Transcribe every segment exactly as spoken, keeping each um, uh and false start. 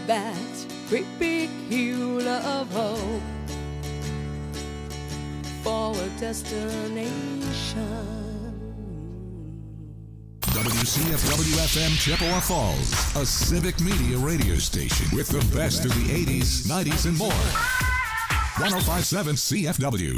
that great big hill of hope for a destination. W C F W F M Chippewa Falls, a civic media radio station with the best of the eighties, nineties, and more. one oh five point seven C F W.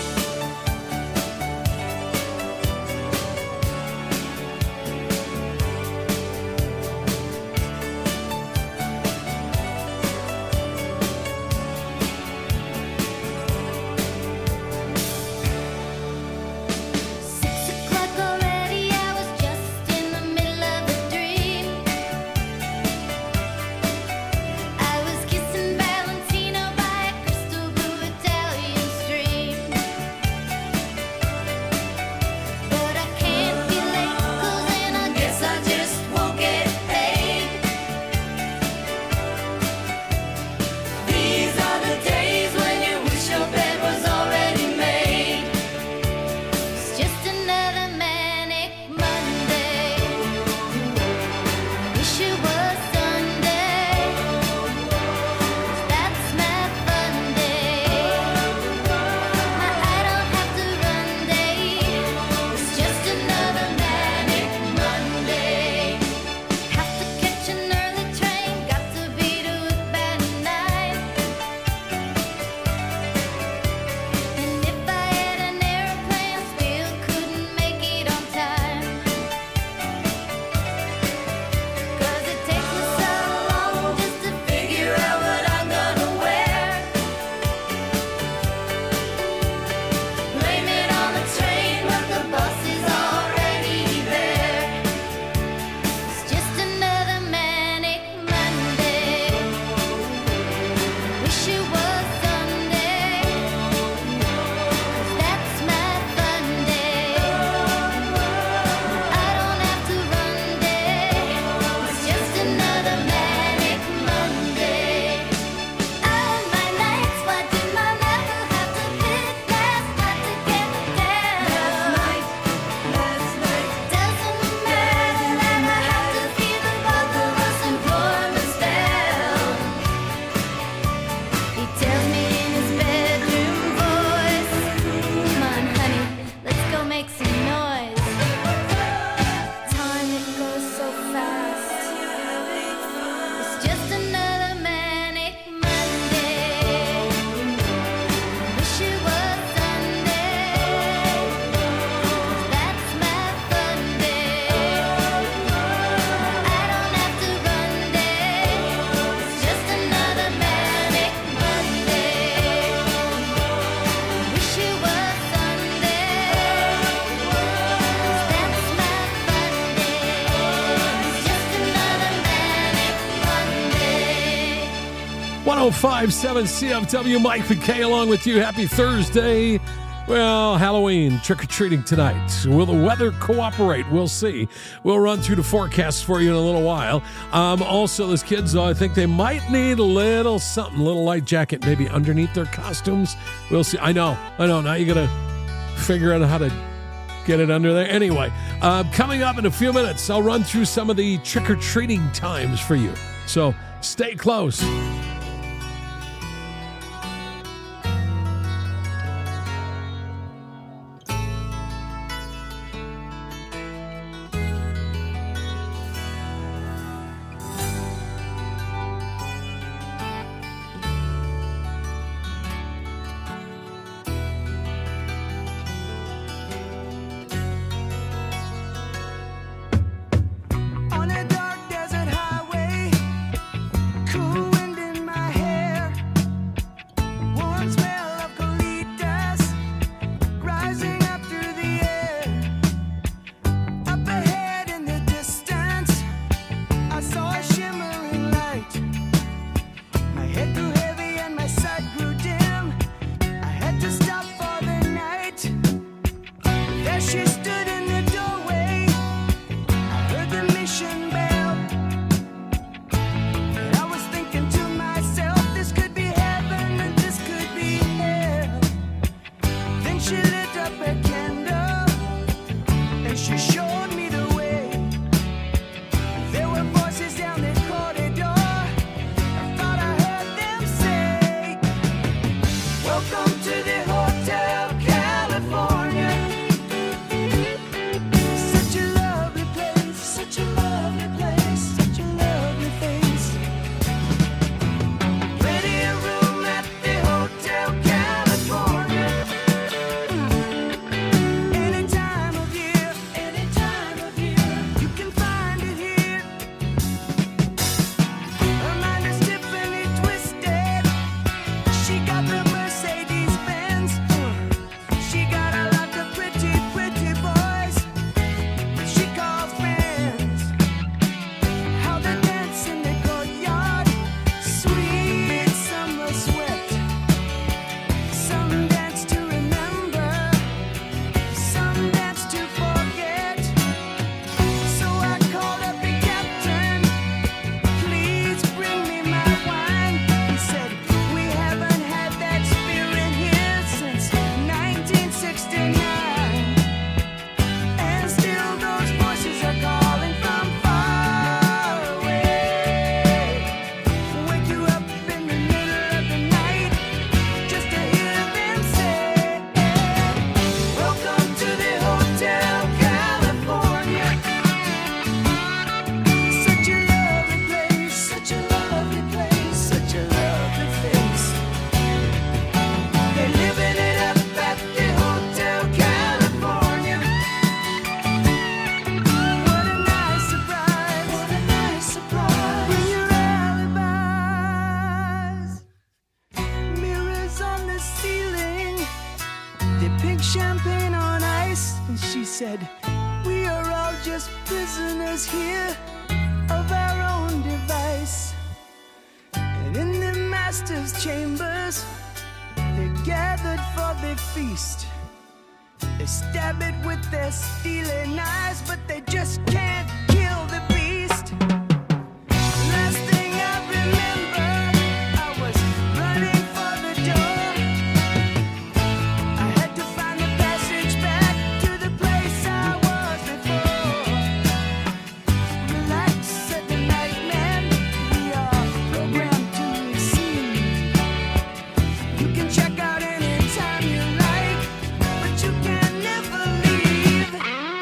one oh five point seven C F W, Mike McKay along with you. Happy Thursday. Well, Halloween, trick-or-treating tonight. Will the weather cooperate? We'll see. We'll run through the forecast for you in a little while. Um, also, those kids, though, I think they might need a little something, a little light jacket maybe underneath their costumes. We'll see. I know, I know. Now you got to figure out how to get it under there. Anyway, uh, coming up in a few minutes, I'll run through some of the trick-or-treating times for you. So stay close. On a dark desert highway, cool wind in said, we are all just prisoners here of our own device. And in the master's chambers, they gathered for their feast. They stab it with their steely knives, but they just can't kill the beast. Last thing I remember, I was running for the door. I had to find the passage back to the place I was before. Relax, said the night man, we are programmed to receive. You can check out anytime you like, but you can never leave.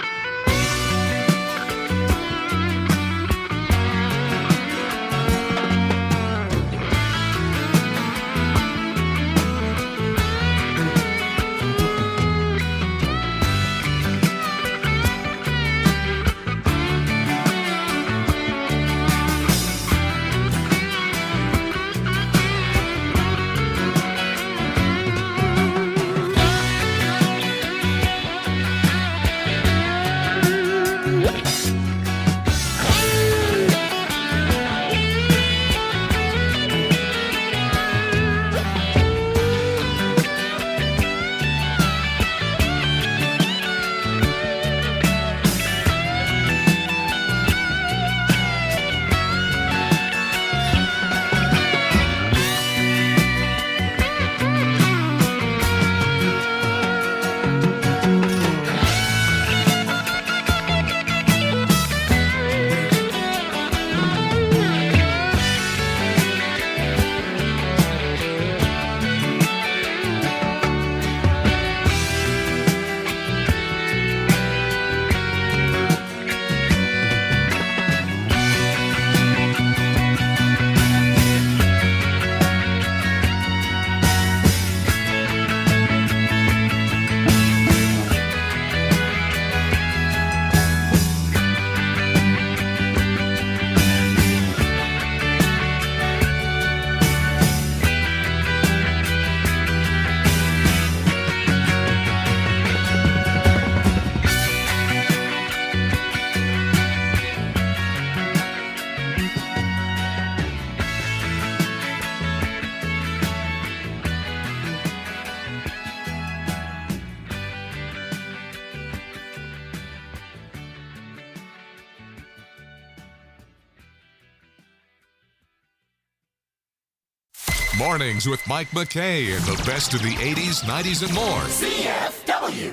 Mornings with Mike McKay and the best of the eighties, nineties, and more. C F W.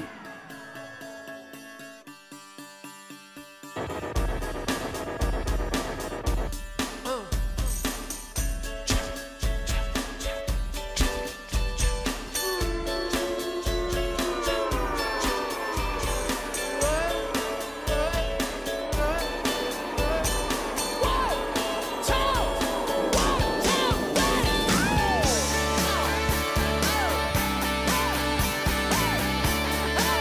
Hey!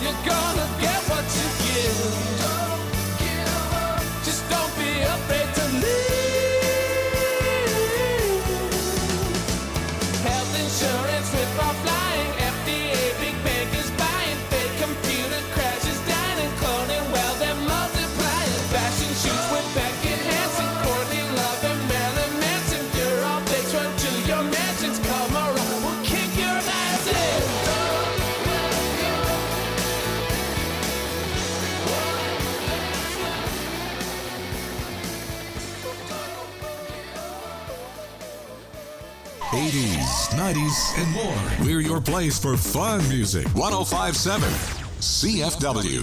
you're gonna get what you give. Just don't be afraid to leave. Health insurance with our flying, F D A, big bankers buying, fake computer crashes, dining, cloning, well they're multiplying. Fashion shoots with Beckett Hansen, Courtney Love and Marilyn Manson. You're all bitch, run to your mansions, come around, we'll kick your ass in. eighties, nineties, and more. We're your place for fun music. one oh five point seven C F W.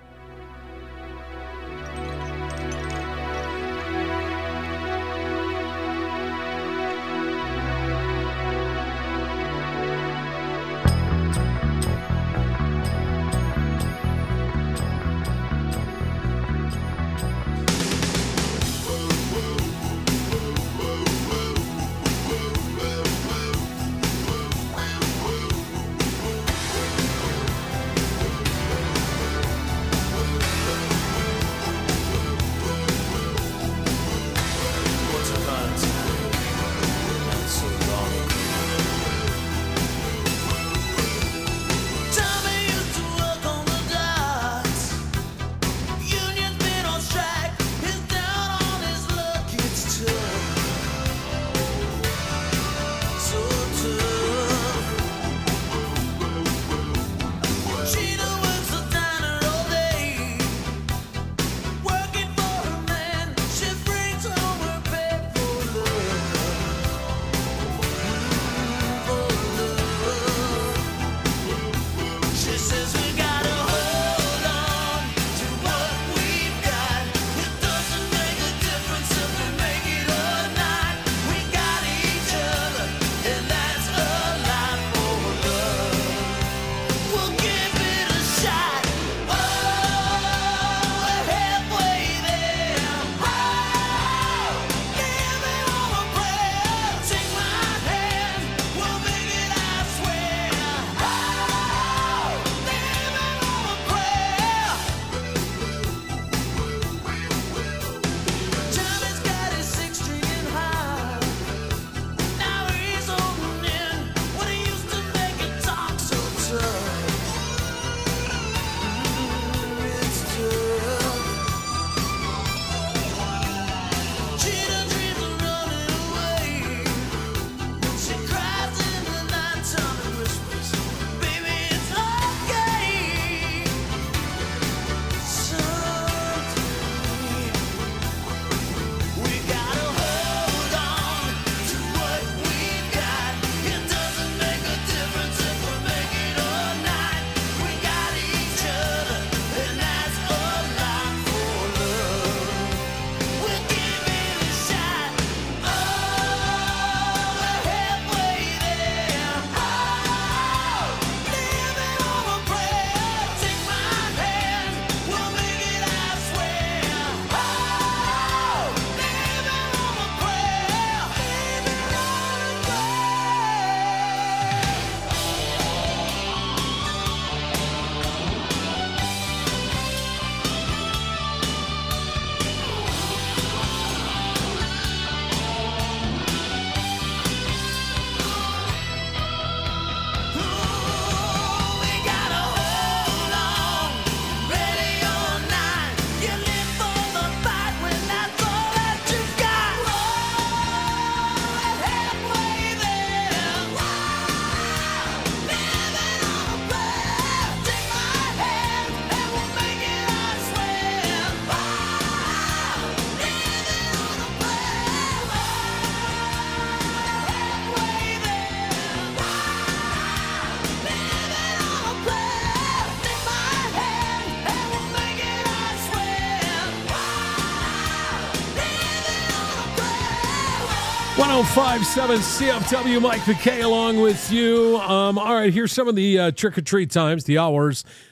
one oh five point seven C F W, Mike McKay along with you. Um, all right, here's some of the uh, trick-or-treat times, the hours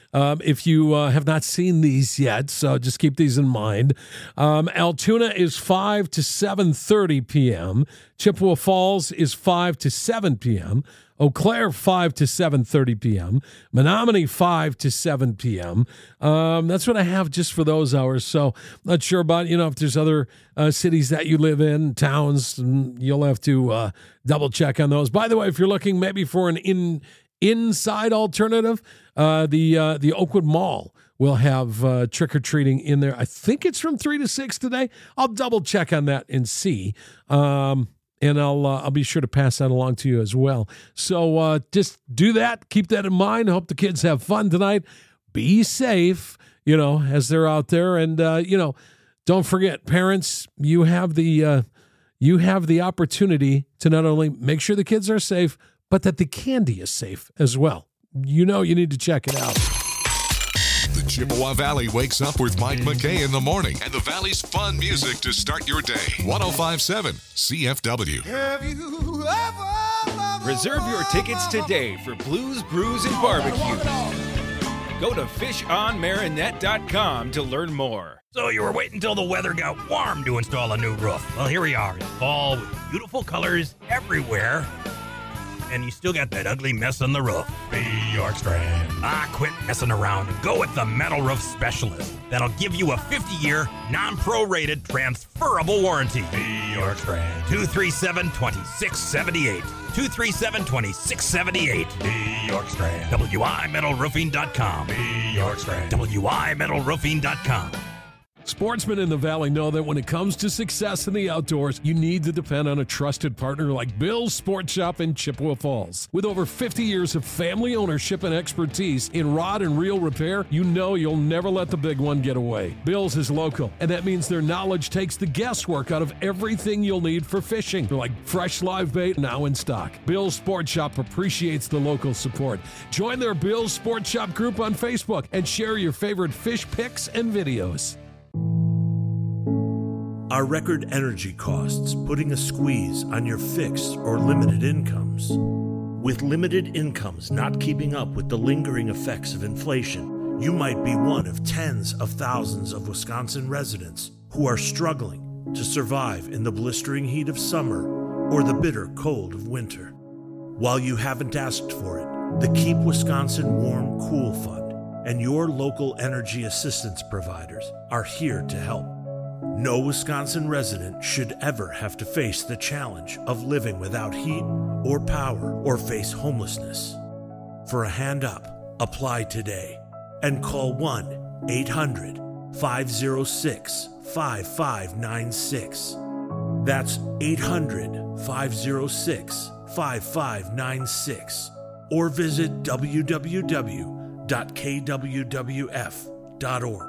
um, if you uh, have not seen these yet, so just keep these in mind. Um, Altoona is five to seven thirty p.m. Chippewa Falls is five to seven p.m. Eau Claire, five to seven thirty p.m. Menominee, five to seven p.m. Um, that's what I have just for those hours. So not sure about, you know, if there's other uh, cities that you live in, towns, you'll have to uh, double check on those. By the way, if you're looking maybe for an in inside alternative, uh, the uh, the Oakwood Mall will have uh, trick-or-treating in there. I think it's from three to six today. I'll double check on that and see. Um And I'll uh, I'll be sure to pass that along to you as well. So uh, just do that. Keep that in mind. I hope the kids have fun tonight. Be safe, you know, as they're out there. And, uh, you know, don't forget, parents, you have the uh, you have the opportunity to not only make sure the kids are safe, but that the candy is safe as well. You know you need to check it out. The Chippewa Valley wakes up with Mike McKay in the morning and the Valley's fun music to start your day. one oh five point seven C F W. Have you ever Reserve your tickets today for Blues, Brews, and Barbecue. Go to fish on marinette dot com to learn more. So you were waiting until the weather got warm to install a new roof. Well, here we are in fall with beautiful colors everywhere. And you still got that ugly mess on the roof. Hey, York Strand. Ah, quit messing around and go with the Metal Roof Specialist. That'll give you a fifty-year, non-prorated, transferable warranty. Hey, York Strand. two three seven, two six seven eight. two three seven, two six seven eight. Hey, York Strand. W I metal roofing dot com. Hey, York Strand. W I metal roofing dot com. Sportsmen in the Valley know that when it comes to success in the outdoors, you need to depend on a trusted partner like Bill's Sport Shop in Chippewa Falls. With over fifty years of family ownership and expertise in rod and reel repair, you know you'll never let the big one get away. Bill's is local, and that means their knowledge takes the guesswork out of everything you'll need for fishing. They're like fresh live bait now in stock. Bill's Sport Shop appreciates the local support. Join their Bill's Sport Shop group on Facebook and share your favorite fish pics and videos. Are record energy costs putting a squeeze on your fixed or limited incomes? With limited incomes not keeping up with the lingering effects of inflation, you might be one of tens of thousands of Wisconsin residents who are struggling to survive in the blistering heat of summer or the bitter cold of winter. While you haven't asked for it, the Keep Wisconsin Warm Cool Fund and your local energy assistance providers are here to help. No Wisconsin resident should ever have to face the challenge of living without heat or power or face homelessness. For a hand up, apply today and call one eight hundred, five oh six, five five nine six. That's eight hundred, five oh six, five five nine six. Or visit w w w dot k w w f dot org.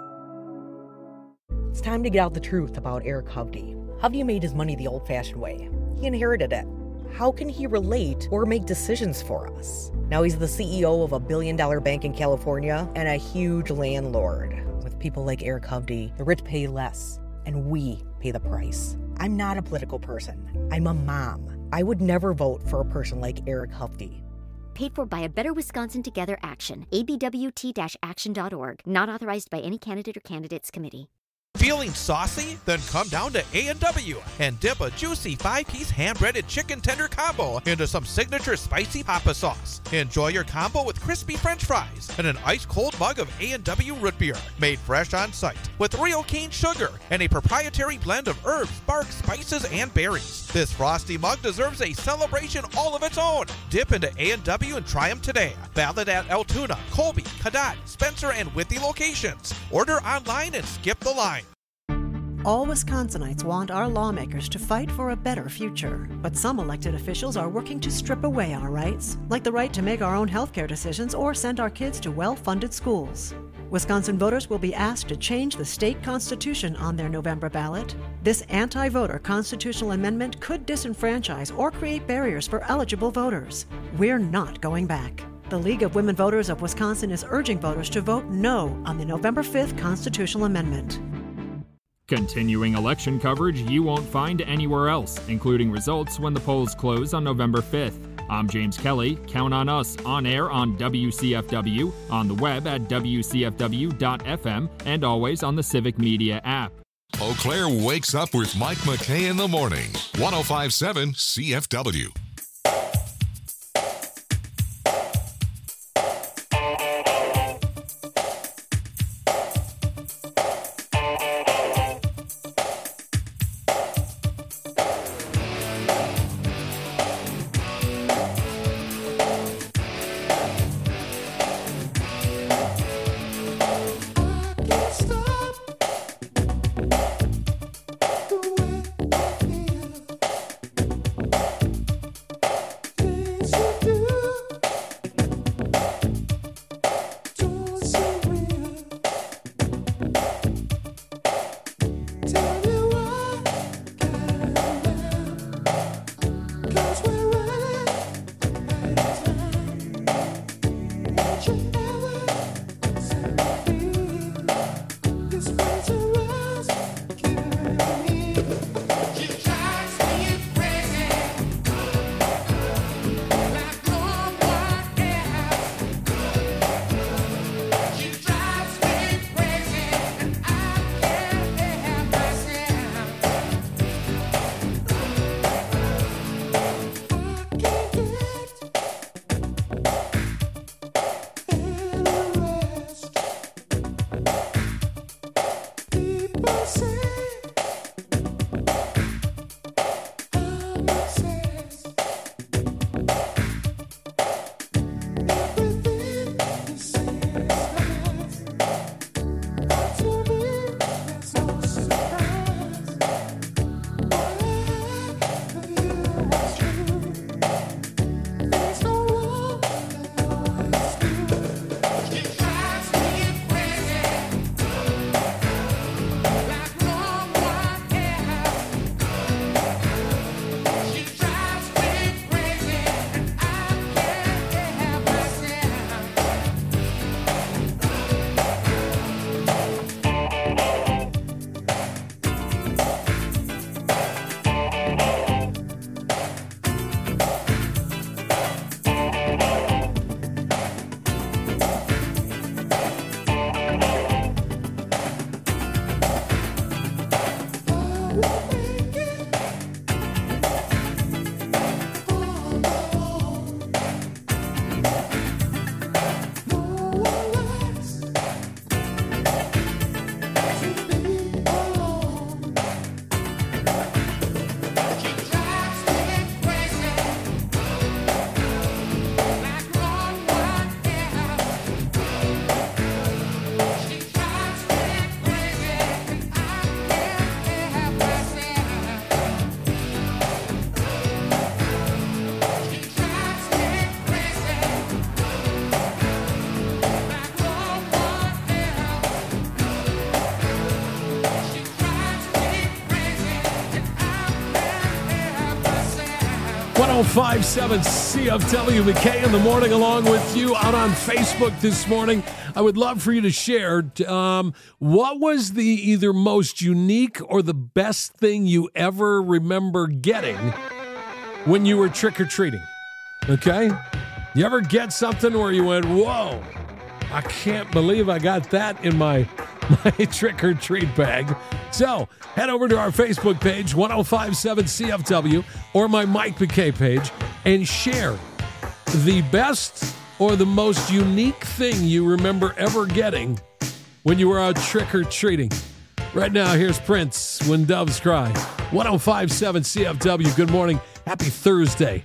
It's time to get out the truth about Eric Hovde. Hovde made his money the old-fashioned way. He inherited it. How can he relate or make decisions for us? Now he's the C E O of a billion-dollar bank in California and a huge landlord. With people like Eric Hovde, the rich pay less, and we pay the price. I'm not a political person. I'm a mom. I would never vote for a person like Eric Hovde. Paid for by a Better Wisconsin Together Action. A B W T action dot org. Not authorized by any candidate or candidates committee. Feeling saucy? Then come down to A and W and dip a juicy five-piece hand-breaded chicken tender combo into some signature spicy papa sauce. Enjoy your combo with crispy French fries and an ice-cold mug of A and W root beer, made fresh on site with real cane sugar and a proprietary blend of herbs, bark, spices, and berries. This frosty mug deserves a celebration all of its own. Dip into A and W and try them today. Valid at Altoona, Colby, Cadott, Spencer, and Withy locations. Order online and skip the line. All Wisconsinites want our lawmakers to fight for a better future. But some elected officials are working to strip away our rights, like the right to make our own healthcare decisions or send our kids to well-funded schools. Wisconsin voters will be asked to change the state constitution on their November ballot. This anti-voter constitutional amendment could disenfranchise or create barriers for eligible voters. We're not going back. The League of Women Voters of Wisconsin is urging voters to vote no on the November fifth constitutional amendment. Continuing election coverage you won't find anywhere else, including results when the polls close on November fifth. I'm James Kelly. Count on us on air on W C F W, on the web at W C F W dot F M, and always on the Civic Media app. Eau Claire wakes up with Mike McKay in the morning. one oh five point seven C F W. one oh five point seven C F W, McKay in the morning, along with you out on Facebook this morning. I would love for you to share um, what was the either most unique or the best thing you ever remember getting when you were trick-or-treating, okay? You ever get something where you went, whoa, I can't believe I got that in my, my trick-or-treat bag? So head over to our Facebook page, one oh five point seven C F W, or my Mike McKay page, and share the best or the most unique thing you remember ever getting when you were out trick-or-treating. Right now, here's Prince, When Doves Cry. one oh five point seven C F W, good morning. Happy Thursday.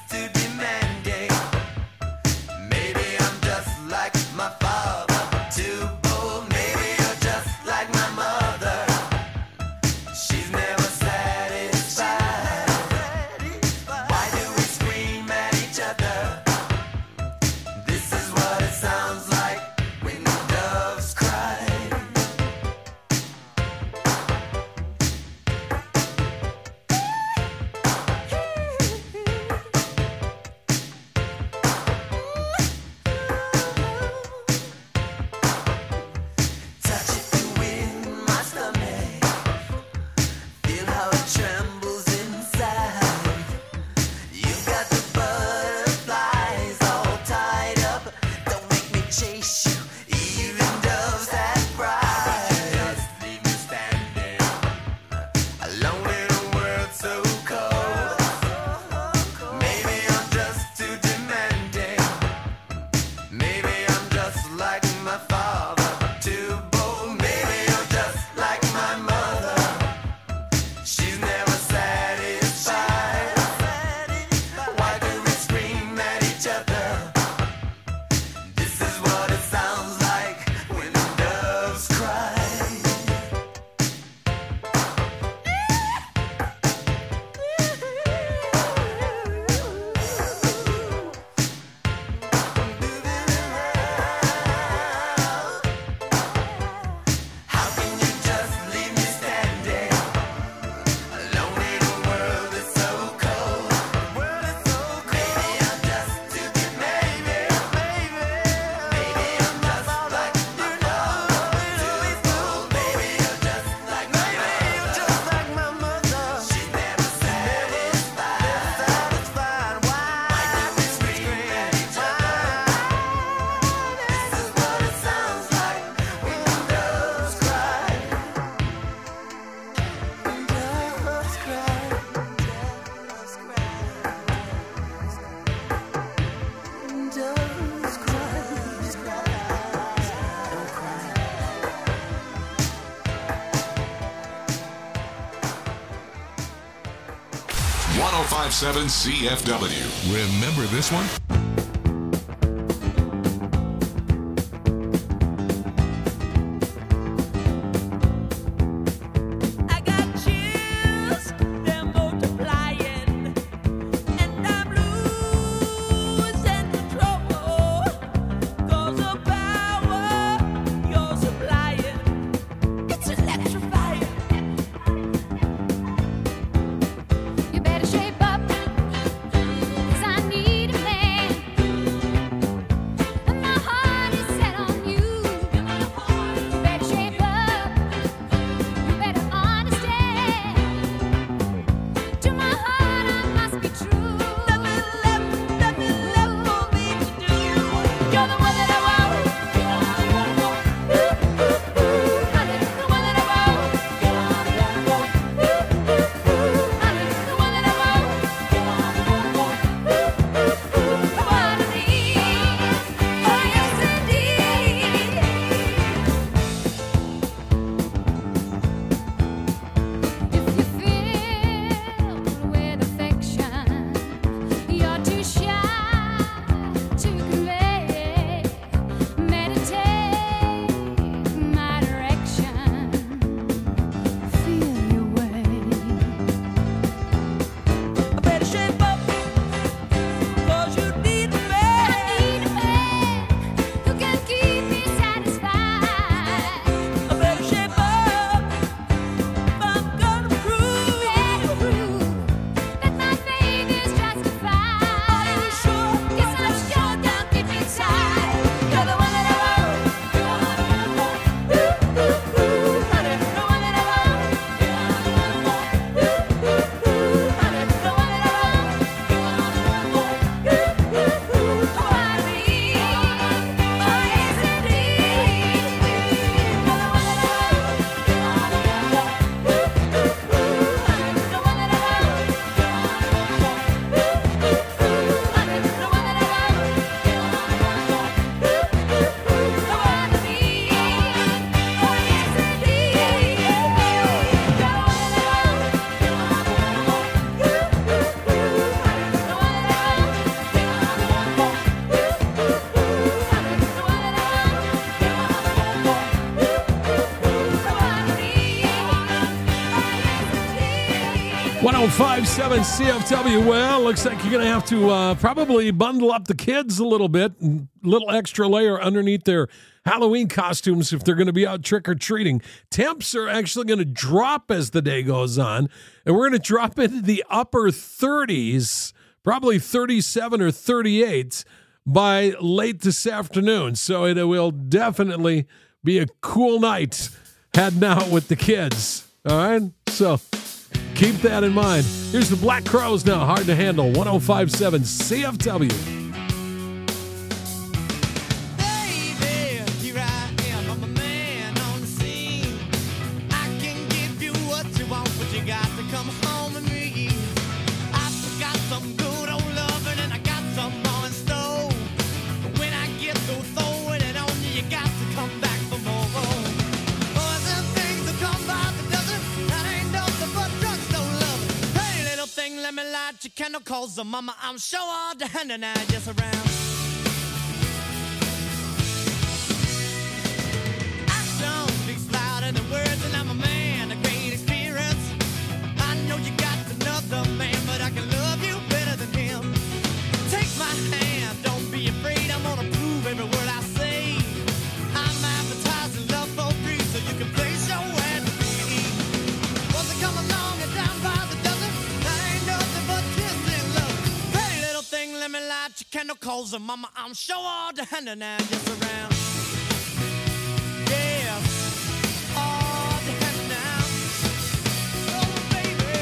To one oh five point seven C F W. Remember this one? one oh five point seven C F W. Well, looks like you're going to have to uh, probably bundle up the kids a little bit, a little extra layer underneath their Halloween costumes if they're going to be out trick-or-treating. Temps are actually going to drop as the day goes on, and we're going to drop into the upper thirties, probably thirty-seven or thirty-eight by late this afternoon. So it will definitely be a cool night heading out with the kids. All right? So keep that in mind. Here's the Black Crowes now. Hard to Handle. one oh five point seven C F W. Your candle calls the mama, I'm sure all the hand and I just around. Action speaks louder than words, and I'm a man, a great experience. I know you got another man, but I can love you better than him. Take my hand, don't be afraid, I'm gonna prove every word I say. I'm advertising love for free, so you can place your ad to me. Once I come along and down by the dozen, that ain't nothing but kissing love. Pretty little thing, let me light your candle, calls her mama, I'm sure all the hand and I just around. Yeah, all the hand now. Oh, baby.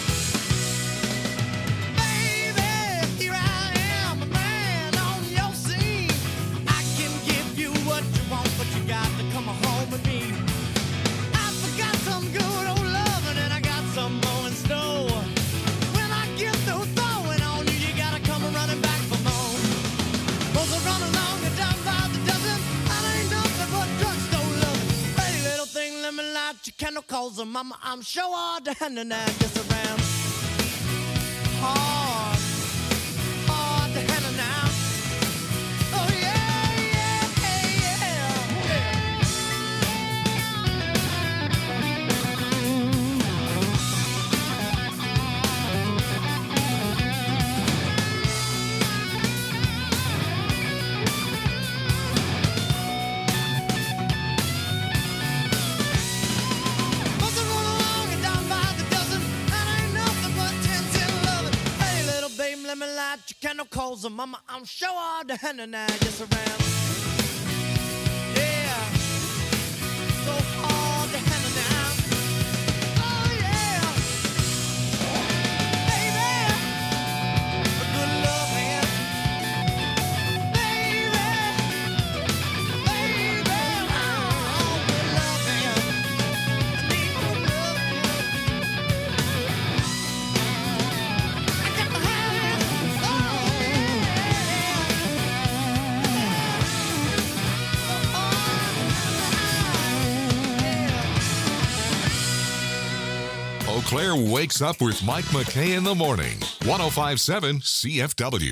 Baby, here I am, a man on your scene. I can give you what you want, but you got to come home with me. I forgot some good old loving, and I got some more in store. When I get through throwing on you, you gotta come running back for more. Both are running along and down by the dozen. I ain't nothing but drugstore loving. Pretty little thing, let me light your candle, calls her mama, I'm sure all the hand and I just around. hard, hard to handle now. Oh yeah, yeah, let me light your candle coals, and mama, I'm sure hard to handle now. Yes, around. Yeah, so hard to handle now. Oh yeah, baby, a good love man, baby, baby, oh, good love man. I need good love man. I got to have it. Eau Claire wakes up with Mike McKay in the morning. one oh five point seven C F W.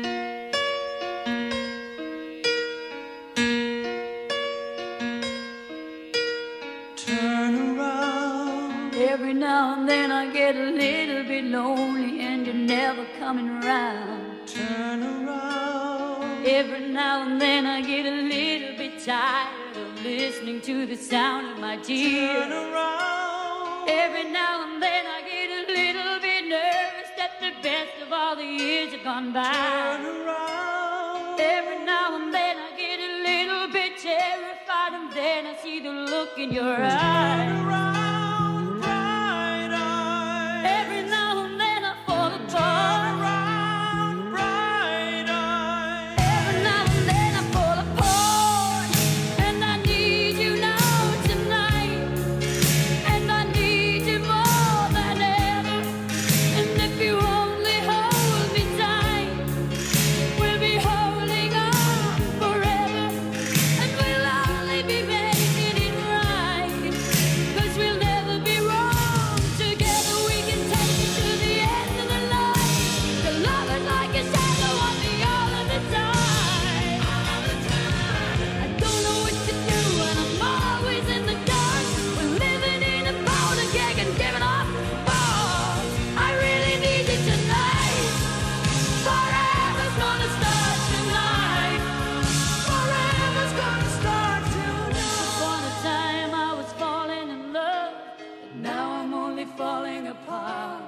Turn around. Every now and then I get a little bit lonely and you're never coming around. Turn around. Every now and then I get a little bit tired of listening to the sound of my tears. Turn around. Every now and then I get a little bit nervous that the best of all the years have gone by. Turn around. Every now and then I get a little bit terrified, and then I see the look in your eyes. Turn around, bright eyes. Every now and then I fall apart. Turn around, bright eyes. Every now and then I fall apart, and I need you now tonight, and I need you more than ever. And if you only hold me tight, we'll be holding on forever, and we'll only be making it right, 'cause we'll never be wrong. Together we can take it to the end of the line. The love is like a shadow on me all of the time. All the time. I don't know what to do, and I'm always in the dark. We're living in a powder keg and giving off balls. I really need you tonight. Forever's gonna start tonight. Forever's gonna start tonight. Upon a time I was falling in love, but now I'm only falling apart.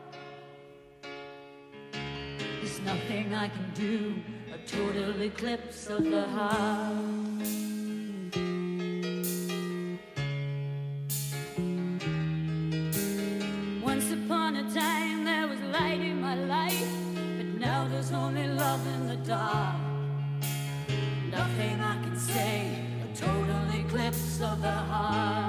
There's nothing I can do, a total eclipse of the heart. Once upon a time there was light in my life, but now there's only love in the dark. Nothing I can say, a total eclipse of the heart.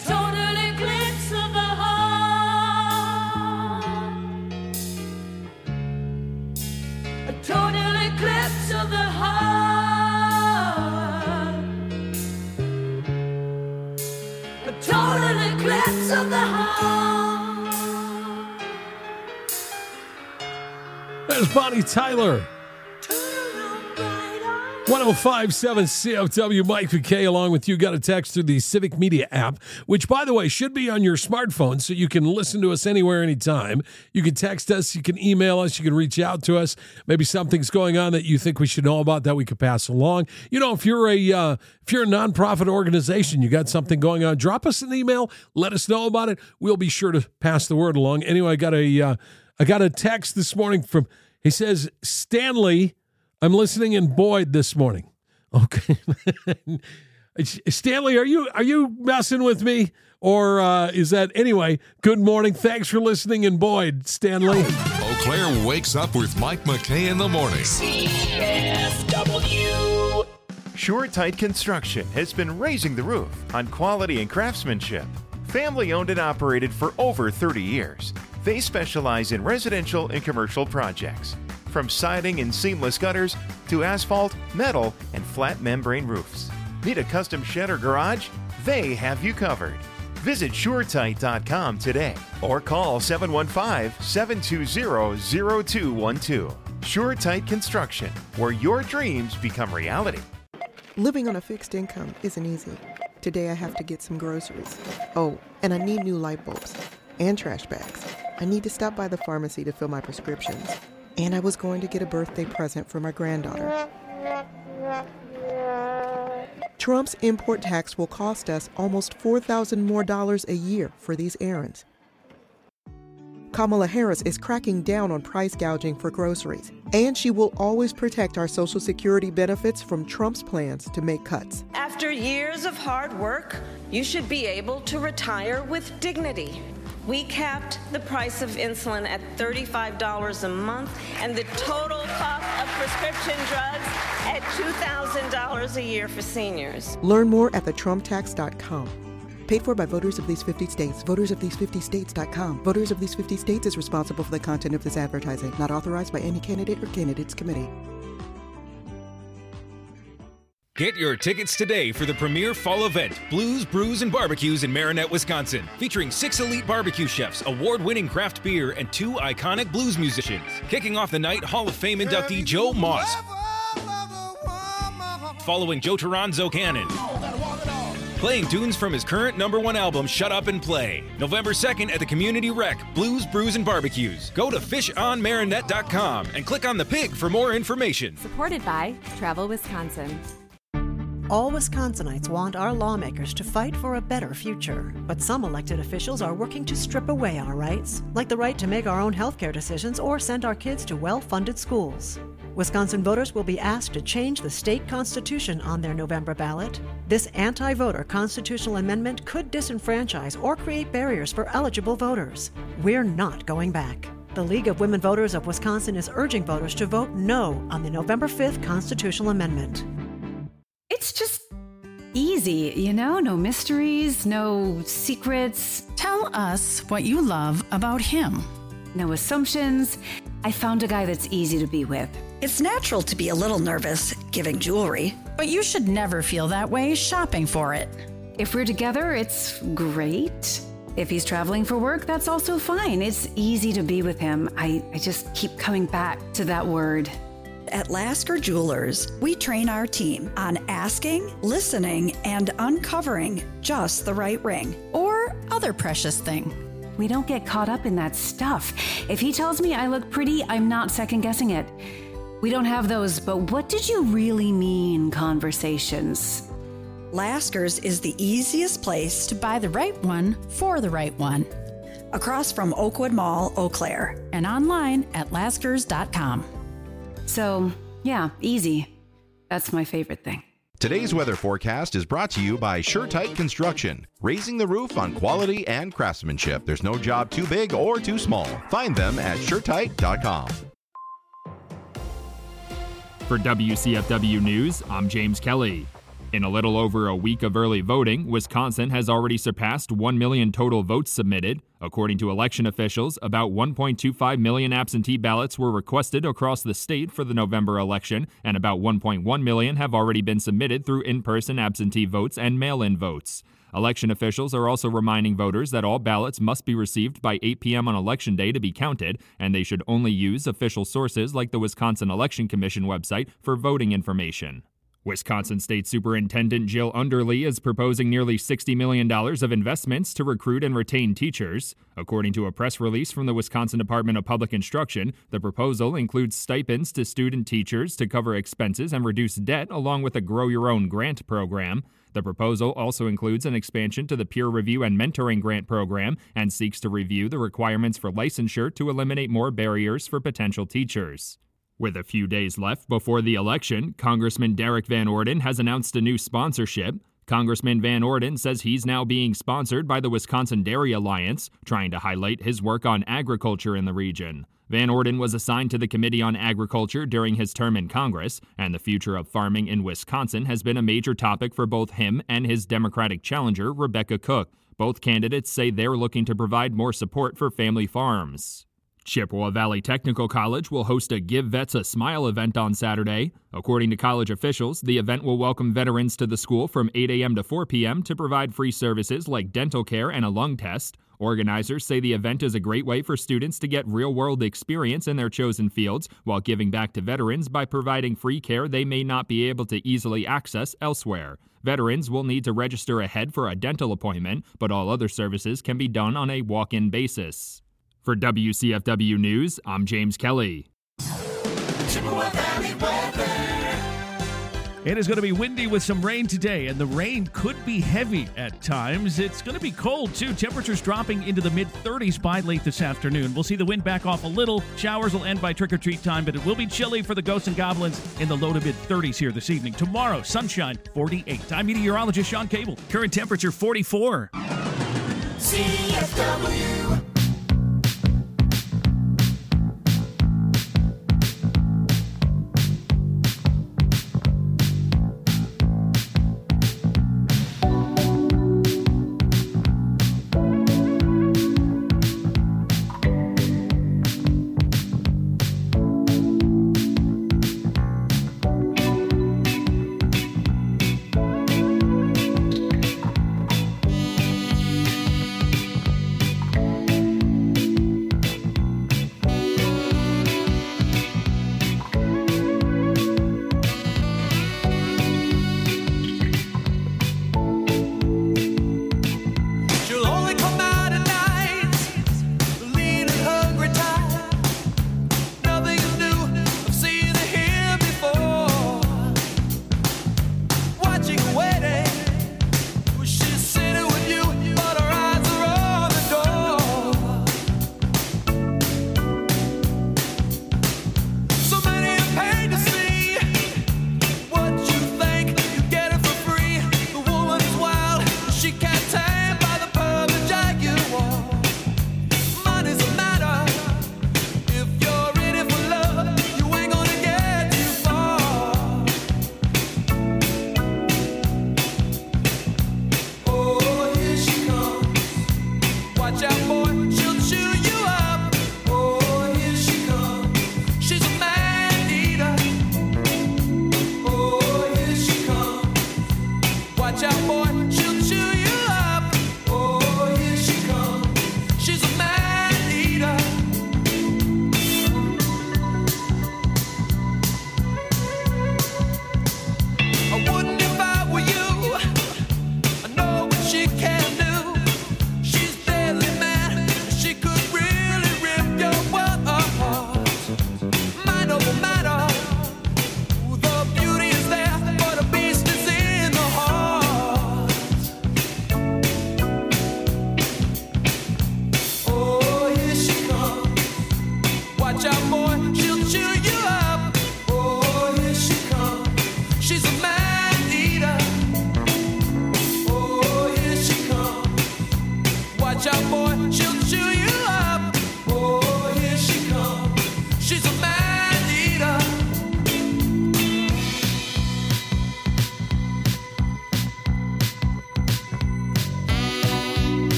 total eclipse of the heart. A total eclipse of the heart. A total eclipse of the heart. There's Bonnie Tyler. one oh five point seven C F W, Mike McKay along with you. Got a text through the Civic Media app, which, by the way, should be on your smartphone so you can listen to us anywhere, anytime. You can text us, you can email us, you can reach out to us. Maybe something's going on that you think we should know about that we could pass along. You know, if you're a uh, if you're a nonprofit organization, you got something going on, drop us an email, let us know about it. We'll be sure to pass the word along. Anyway, I got a uh, I got a text this morning from, he says, Stanley, I'm listening in Boyd this morning. Okay. Stanley, are you are you messing with me? Or uh, is that, anyway, good morning. Thanks for listening in Boyd, Stanley. Eau Claire wakes up with Mike McKay in the morning. C F W. SureTight Construction has been raising the roof on quality and craftsmanship. Family owned and operated for over thirty years. They specialize in residential and commercial projects. From siding and seamless gutters to asphalt, metal, and flat membrane roofs. Need a custom shed or garage? They have you covered. Visit Sure Tight dot com today or call seven one five, seven two zero, zero two one two. SureTight Construction, where your dreams become reality. Living on a fixed income isn't easy. Today I have to get some groceries. Oh, and I need new light bulbs and trash bags. I need to stop by the pharmacy to fill my prescriptions. And I was going to get a birthday present for my granddaughter. Trump's import tax will cost us almost four thousand dollars more dollars a year for these errands. Kamala Harris is cracking down on price gouging for groceries, and she will always protect our Social Security benefits from Trump's plans to make cuts. After years of hard work, you should be able to retire with dignity. We capped the price of insulin at thirty-five dollars a month and the total cost of prescription drugs at two thousand dollars a year for seniors. Learn more at the trump tax dot com. Paid for by voters of these fifty states. voters of these fifty states dot com. Voters of these fifty states is responsible for the content of this advertising. Not authorized by any candidate or candidates committee. Get your tickets today for the premier fall event, Blues, Brews, and Barbecues in Marinette, Wisconsin, featuring six elite barbecue chefs, award-winning craft beer, and two iconic blues musicians. Kicking off the night, Hall of Fame inductee Joe Moss, following Joe Toronzo Cannon, playing tunes from his current number one album, Shut Up and Play. November second at the Community Rec, Blues, Brews, and Barbecues. Go to fish on marinette dot com and click on the pig for more information. Supported by Travel Wisconsin. All Wisconsinites want our lawmakers to fight for a better future. But some elected officials are working to strip away our rights, like the right to make our own healthcare decisions or send our kids to well-funded schools. Wisconsin voters will be asked to change the state constitution on their November ballot. This anti-voter constitutional amendment could disenfranchise or create barriers for eligible voters. We're not going back. The League of Women Voters of Wisconsin is urging voters to vote no on the November fifth constitutional amendment. It's just easy, you know? No mysteries, no secrets. Tell us what you love about him. No assumptions. I found a guy that's easy to be with. It's natural to be a little nervous giving jewelry, but you should never feel that way shopping for it. If we're together, it's great. If he's traveling for work, that's also fine. It's easy to be with him. I, I just keep coming back to that word. At Lasker Jewelers, we train our team on asking, listening, and uncovering just the right ring or other precious thing. We don't get caught up in that stuff. If he tells me I look pretty, I'm not second guessing it. We don't have those, but what did you really mean conversations. Lasker's is the easiest place to buy the right one for the right one. Across from Oakwood Mall, Eau Claire, and online at laskers dot com. So, yeah, easy. That's my favorite thing. Today's weather forecast is brought to you by SureTight Construction, raising the roof on quality and craftsmanship. There's no job too big or too small. Find them at sure tight dot com. For W C F W News, I'm James Kelly. In a little over a week of early voting, Wisconsin has already surpassed one million total votes submitted. According to election officials, about one point two five million absentee ballots were requested across the state for the November election, and about one point one million have already been submitted through in-person absentee votes and mail-in votes. Election officials are also reminding voters that all ballots must be received by eight p.m. on Election Day to be counted, and they should only use official sources like the Wisconsin Election Commission website for voting information. Wisconsin State Superintendent Jill Underly is proposing nearly sixty million dollars of investments to recruit and retain teachers. According to a press release from the Wisconsin Department of Public Instruction, the proposal includes stipends to student teachers to cover expenses and reduce debt, along with a Grow Your Own grant program. The proposal also includes an expansion to the peer review and mentoring grant program and seeks to review the requirements for licensure to eliminate more barriers for potential teachers. With a few days left before the election, Congressman Derek Van Orden has announced a new sponsorship. Congressman Van Orden says he's now being sponsored by the Wisconsin Dairy Alliance, trying to highlight his work on agriculture in the region. Van Orden was assigned to the Committee on Agriculture during his term in Congress, and the future of farming in Wisconsin has been a major topic for both him and his Democratic challenger, Rebecca Cook. Both candidates say they're looking to provide more support for family farms. Chippewa Valley Technical College will host a Give Vets a Smile event on Saturday. According to college officials, the event will welcome veterans to the school from eight a.m. to four p.m. to provide free services like dental care and a lung test. Organizers say the event is a great way for students to get real-world experience in their chosen fields while giving back to veterans by providing free care they may not be able to easily access elsewhere. Veterans will need to register ahead for a dental appointment, but all other services can be done on a walk-in basis. For W C F W News, I'm James Kelly. Chippewa Valley weather. It is going to be windy with some rain today, and the rain could be heavy at times. It's going to be cold, too. Temperatures dropping into the mid thirties by late this afternoon. We'll see the wind back off a little. Showers will end by trick-or-treat time, but it will be chilly for the ghosts and goblins in the low to mid thirties here this evening. Tomorrow, sunshine, forty-eight. I'm meteorologist Sean Cable. Current temperature, forty-four. C F W.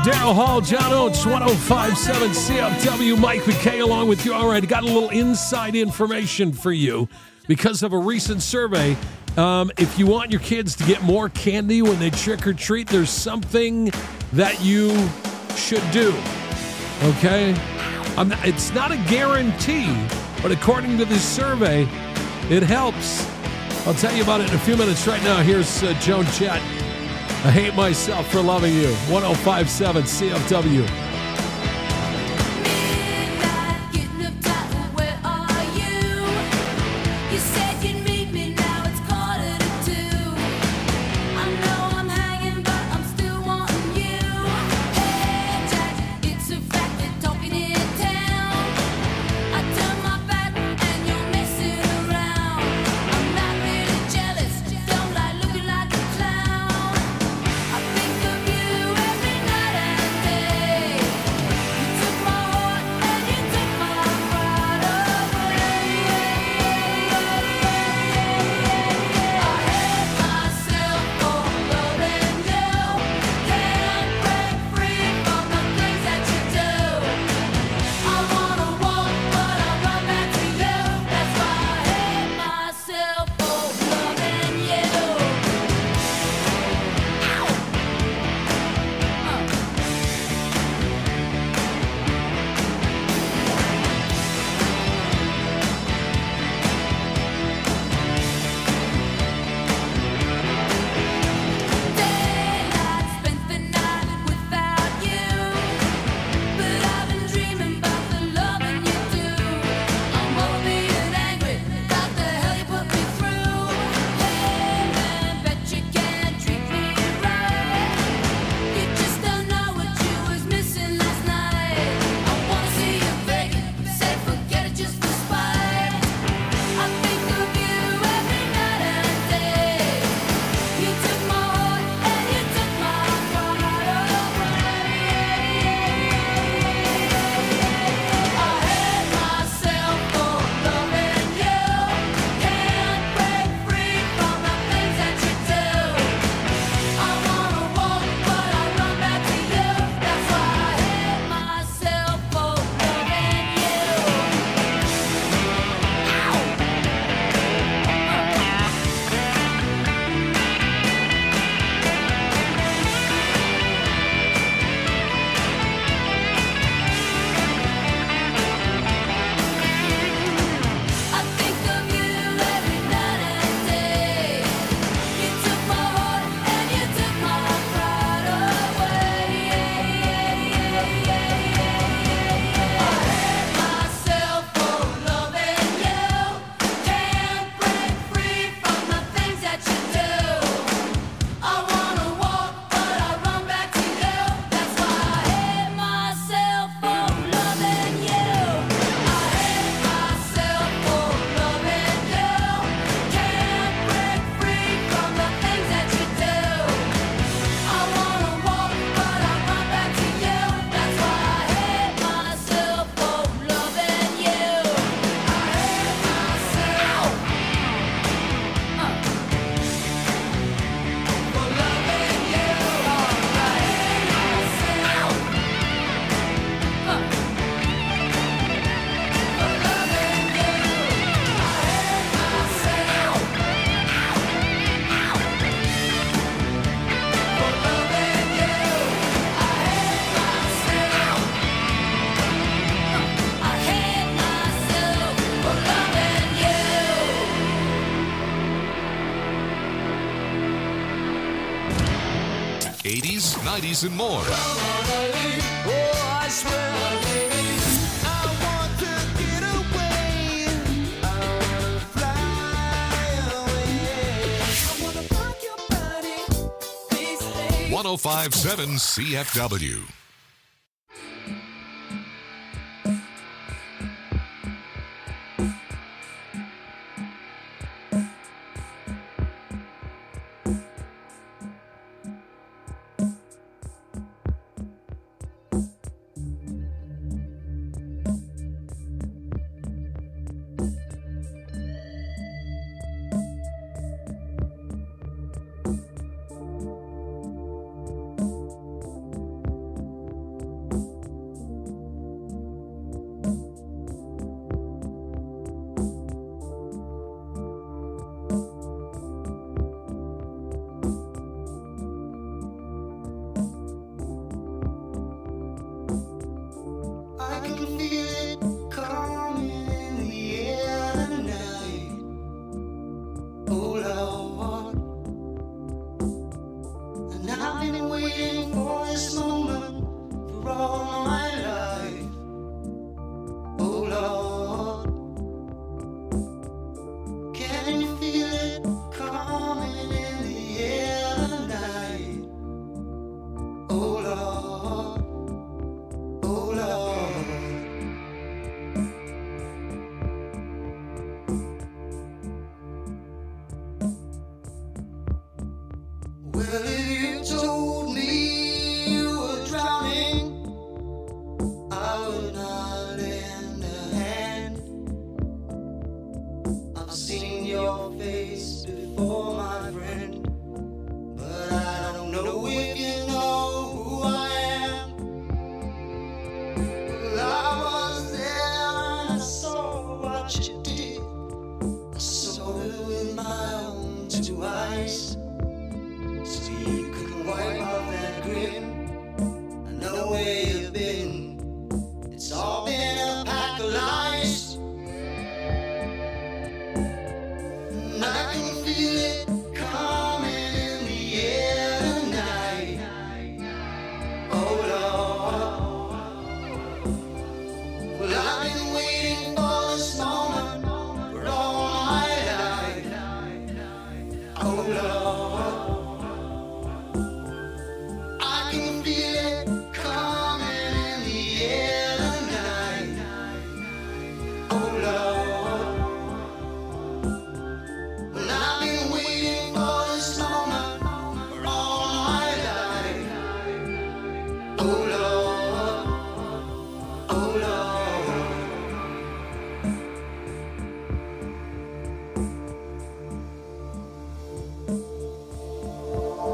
Daryl Hall, John Oates, one oh five point seven C F W, Mike McKay along with you. All right, I got a little inside information for you because of a recent survey. Um, if you want your kids to get more candy when they trick or treat, there's something that you should do. Okay? I'm not, it's not a guarantee, but according to this survey, it helps. I'll tell you about it in a few minutes. Right now, here's uh, Joan Jett. I hate myself for loving you. one oh five point seven C F W. eighties, nineties, and more. one oh five point seven C F W. Oh Lord, and I've been waiting for this moment for all my life. Oh Lord, can you feel it coming in the air tonight? Oh Lord, oh Lord. Well, if you told me you were drowning, I would not lend a hand. I've seen your face